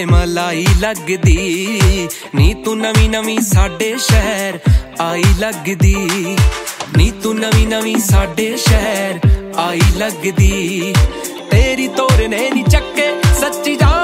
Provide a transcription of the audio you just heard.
मलाई लगदी नी तू नवी नवी साडे शहर आई लगदी नी तू नवी नवी साडे शहर आई लगदी तेरी तोर ने नी चक्के सच्ची जान